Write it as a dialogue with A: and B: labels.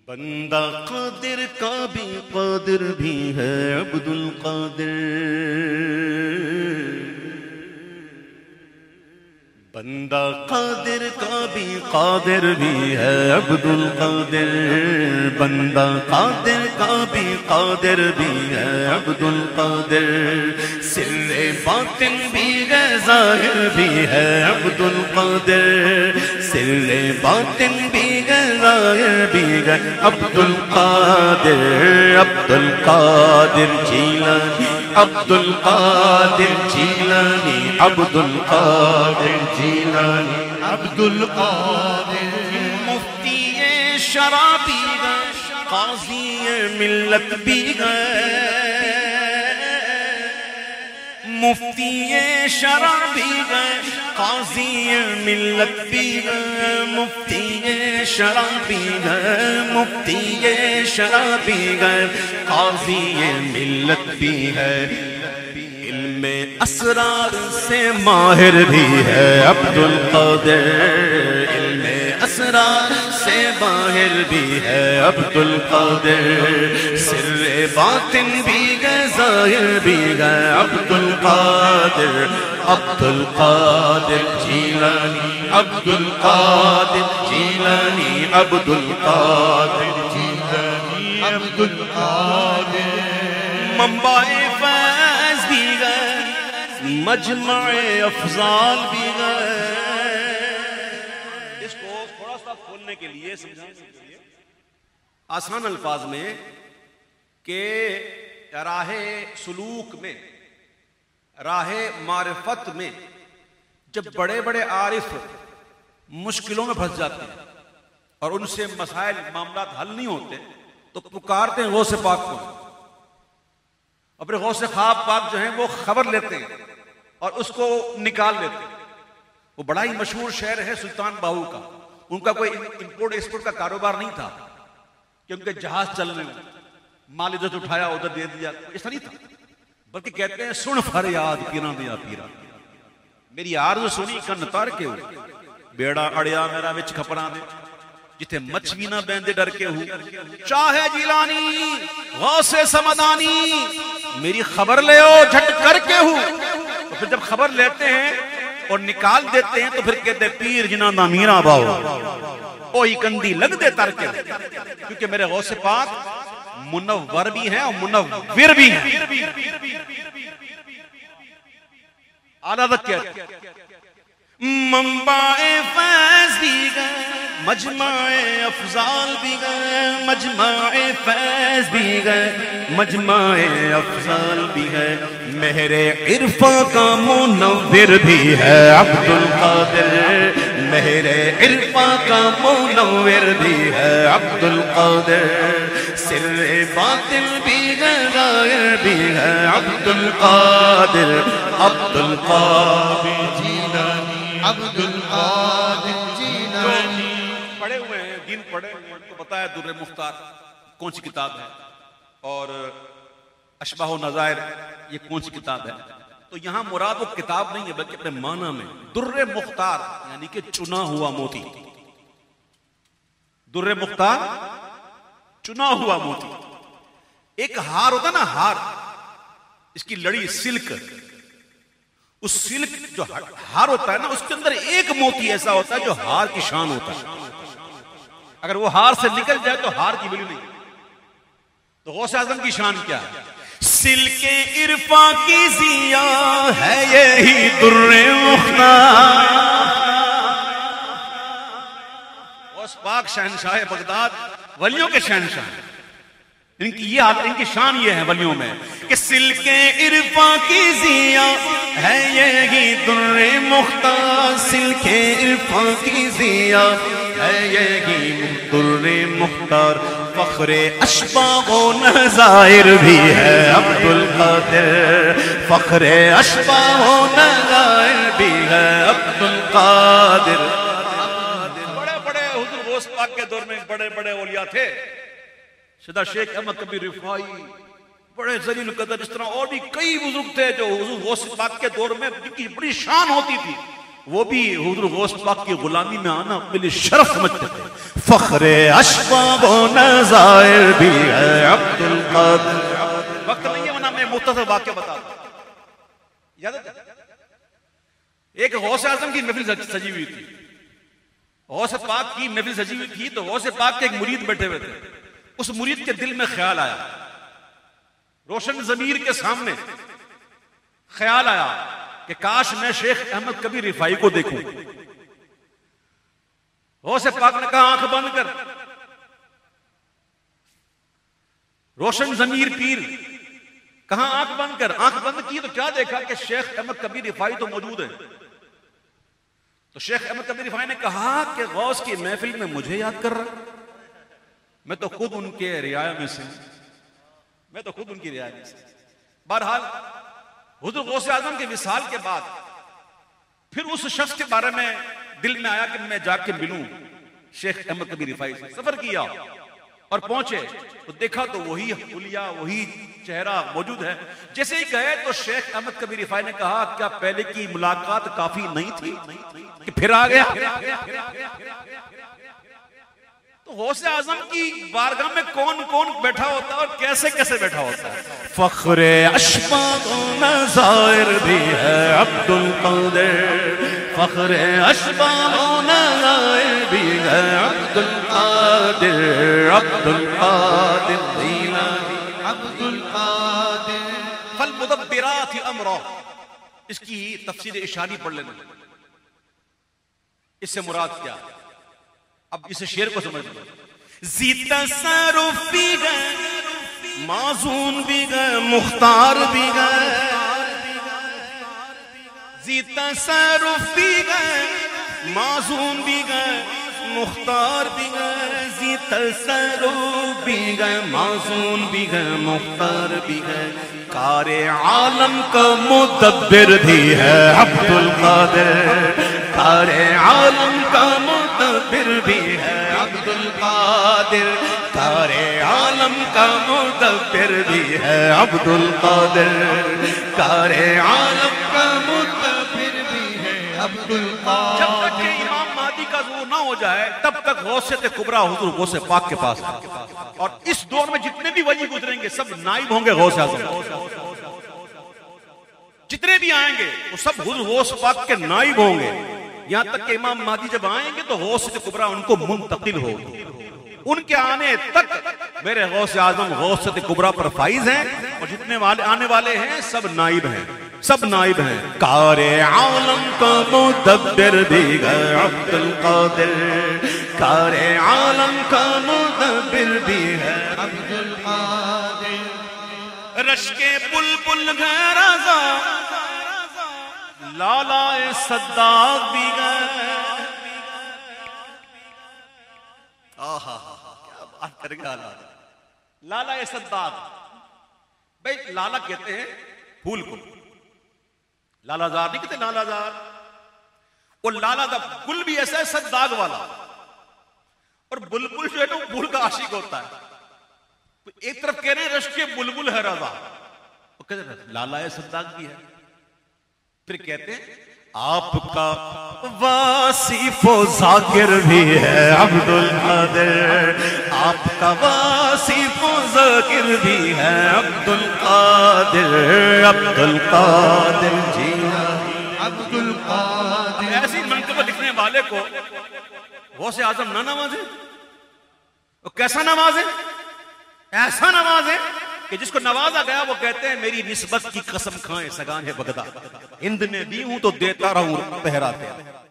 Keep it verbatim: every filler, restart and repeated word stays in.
A: बंदा कादिर का भी कादिर भी है अब्दुल कादिर। बंदा कादिर का भी कादिर भी है अब्दुल कादिर। बंदा कादिर का भी कादिर भी है अब्दुल कादिर। सिर्रे बातिन भी है ज़ाहिर भी है अब्दुल कादिर। सिर्रे बातिन भी है ज़ाहिर भी है अब्दुल कादिर। अब्दुल कादिर जीलानी अब्दुल कादिर जीलानी अब्दुल कादिर जीलानी अब्दुल कादिर। मुफ्ती शराबी है काज़ी मिल्लत भी है। मुफ्ती शराबी है काज़ी मिल्लत भी है। मुफ्ती शराबी है मुफ्ती शराबी है काज़ी मिल्लत भी है। इल्मे असरार से माहिर भी है अब्दुल कादिर। इल्मे असरार से माहिर भी है अब्दुल कादिर। सिर्रे बातिन भी है ज़ाहिर भी है अब्दुल कादिर। अब्दुल कादिर जीलानी अब्दुल कादिर जीलानी अब्दुल कादिर जीलानी अब्दुल कादिर। मंबाए फैज़ भी गए मजमाए अफ़ज़ाल भी गए। इसको थोड़ा सा खोलने के लिए समझाने के लिए आसान अल्फाज में कि राहे सुलूक में राहे मारिफत में जब बड़े बड़े आरिफ मुश्किलों में फंस जाते हैं और उनसे मसाइल मामला हल नहीं होते तो पुकारते हैं गौसे पाक को। अपने गौसे ख्वाब पाक जो हैं वो खबर लेते हैं और उसको निकाल लेते हैं। वो बड़ा ही मशहूर शहर है सुल्तान बाहू का। उनका कोई इंपोर्ट एक्सपोर्ट का कारोबार नहीं था कि उनके जहाज चलने में माल इधर उठाया उधर दे दिया, ऐसा नहीं था। बल्कि कहते हैं सुन फरियाद किना दिया पीरा मेरी आरज़ू सुनी कन तार के हो। बेड़ा अड़िया मेरा विच खपरा दे जिथे मच भी ना बहंदे डर के हूं। चाहे जिलानी गौसे समदानी मेरी खबर ले ओ झट करके हूं। तो फिर जब खबर लेते हैं और निकाल देते हैं तो फिर कहते पीर जिना दा मीरा बाओ ओ ही कंदी लग दे तर के। क्योंकि मेरे गौसे पाक मुनव्वर भी है और मुनव्विर भी है। आला तक मंबाए फैज़ भी गए मजमाए अफ़ज़ाल भी गए। मजमाए फैज़ भी गए मजमाए अफ़ज़ाल भी है। मेहरे इरफा का मुनव्विर भी है अब्दुल कादिर। मेहरे इरफा का मुनव्विर भी है अब्दुल कादिर। सिर्रे बातिल भी है ज़ाहिर भी है अब्दुल कादिर। अब्दुल कादिर जीलानी अब्दुल कादिर जीलानी। पढ़े हुए हैं दिन पढ़े हुए हैं तो बताया दुर्रे मुख्तार कौन सी किताब है और अशबाह नज़ायर ये कौन सी किताब है। तो यहां मुराद वो किताब नहीं है बल्कि अपने माना में दुर्रे मुख्तार यानी कि चुना हुआ मोती। दुर्रे मुख्तार चुना हुआ मोती। एक हार होता ना हार इसकी लड़ी सिल्क, उस सिल्क जो हार होता है ना उसके अंदर एक मोती ऐसा होता है जो हार की शान होता है। अगर वो हार से निकल जाए तो हार की वैल्यू नहीं। तो गौसे आज़म की शान क्या है? सिल्के इरफा की जिया है यही दुर्रे मुख्तार। गौस पाक शहंशाह बगदाद वलियों के शहंशाह। इनकी ये हालत इनकी शान ये है वलियों में कि सिल्के इरफा की जिया है यही दुर्रे मुख्तार। सिल्के इरफा की जिया है यही दुर्रे मुख्तार। फख्रे अशबाह नज़ाइर भी है अब्दुल कादिर। फख्रे अशबाह नज़ाइर भी है अब्दुल कादिर। बड़े बड़े हुजूर गौस पाक के दौर में बड़े बड़े औलिया थे। सदा शेख अहमद कबीर रिफाई बड़े जलील कदर, इस तरह और भी कई बुजुर्ग थे जो हुजूर गौस पाक के दौर में जिनकी बड़ी शान होती थी। वो भी हुजूर गौस पाक की गुलामी में आना अपने लिए शर्फ समझते थे। फख्रे अशबाब नज़ायर भी है अब्दुल कादिर। वक्त नहीं है वरना मैं मुख्तसर वाक़या बता दूं। याद है एक गौस आजम की महफिल सजी हुई थी, गौस पाक की महफिल सजी हुई थी, तो गौस पाक के एक मुरीद बैठे हुए थे। उस मुरीद के दिल में ख्याल आया, रोशन ज़मीर के सामने ख्याल आया कि काश मैं शेख अहमद कबीर रिफाई को देखूं। गौस पाक ने कहा आंख बंद कर। रोशन ज़मीर पीर कहा आंख बंद कर। आंख बंद की तो क्या देखा कि शेख अहमद कबीर रिफाई तो मौजूद है। तो शेख अहमद कबीर रिफाई ने कहा कि गौस की महफिल में मुझे याद कर रहा, मैं तो खुद उनके रियाया में से मैं तो खुद उनकी रियाया में से बहरहाल हुजूर गौस आजम के विसाल के बाद फिर उस शख्स के बारे में दिल में आया कि मैं जाके मिलूं। शेख अहमद कबीर रिफाई से सफर किया और पहुंचे तो देखा तो वही हुलिया वही चेहरा मौजूद है। जैसे ही गए तो शेख अहमद कबीर रिफाई ने कहा क्या पहले की मुलाकात काफी नहीं थी कि फिर आ गया? तो गौस आजम की बारगाह में कौन कौन बैठा होता है और कैसे कैसे बैठा होता है? फख्रे अशबाब नज़ायर भी है अब्दुल कादिर। फख्रे अशबाब नज़ायर भी है अब्दुल कादिर। अब्दुल कादिर अब्दुल कादिर फल मुदब्बिरात अमरा। इसकी तफसीर इशारी पढ़ लेना, इससे मुराद क्या? अब इसे शेर को समझ लो। जी तसर्रुफ भी गए, माज़ून भी गए, मुख्तार भी गए। जी तसर्रुफ भी गए, माज़ून भी गए, मुख्तार भी गए। जी तसर्रुफ भी गए, माज़ून भी गए, मुख्तार भी गए। कारे आलम का मुदब्बिर भी है अब्दुल कादिर। कारे आलम का मुदब्बिर भी है अब्दुल कादिर। कारे आलम का मुदब्बिर भी है अब्दुल कादिर। कारे आलम का मुदब्बिर भी है अब्दुल कादिर। जब तक के इमाम महदी का ज़ुहूर ना हो जाए तब तक गौसियत कुबरा हुजूर गौस पाक के पास है। और इस दौर में जितने भी वली गुजरेंगे सब नाइब होंगे गौस आज़म। जितने भी आएंगे वो सब हुजूर गौस पाक के नाइब होंगे। यहां तक कि इमाम महदी जब आएंगे तो गौसियत कुबरा उनको मुंतकिल होगी। उनके आने तक मेरे गौस आजम गौसियत कुबरा पर फाइज हैं और जितने वाले आने वाले हैं सब नाइब हैं, सब नाइब हैं। कारे आलम का मुदब्बिर भी गए अब्दुल कादिर। कारे आलम का मुदब्बिर भी है अब्दुल कादिर। रश्के बुलबुल गए रज़ा, लालाए सद्दाक भी गए। आहा क्या बात कर गया लालाए सद्दाक। भाई लाला कहते हैं फूल को, लालाजार नहीं कहते लालाजार। वो लाला का गुल भी ऐसा है सद्दाक वाला, और बुलबुल जो है ना फूल का आशिक होता है। तो एक तरफ कह रहे हैं रश्के बुलबुल है रज़ा, वो कहते हैं लालाए सद्दाक भी है। फिर कहते हैं आपका वासिफो जाकिर भी है अब्दुल कादिर। आपका वासिफो जाकिर भी है अब्दुल कादिर। अब्दुल कादिर जी अब्दुल कादिर। ऐसी मंक़बत लिखने वाले को गौसे आज़म ना नवाजे? वो कैसा नवाजे? ऐसा नवाजे कि जिसको नवाजा गया वो कहते हैं मेरी निस्बत की कसम खाएं सगान है बगदा। हिंद में दी हूं तो देता रहूं पहरा।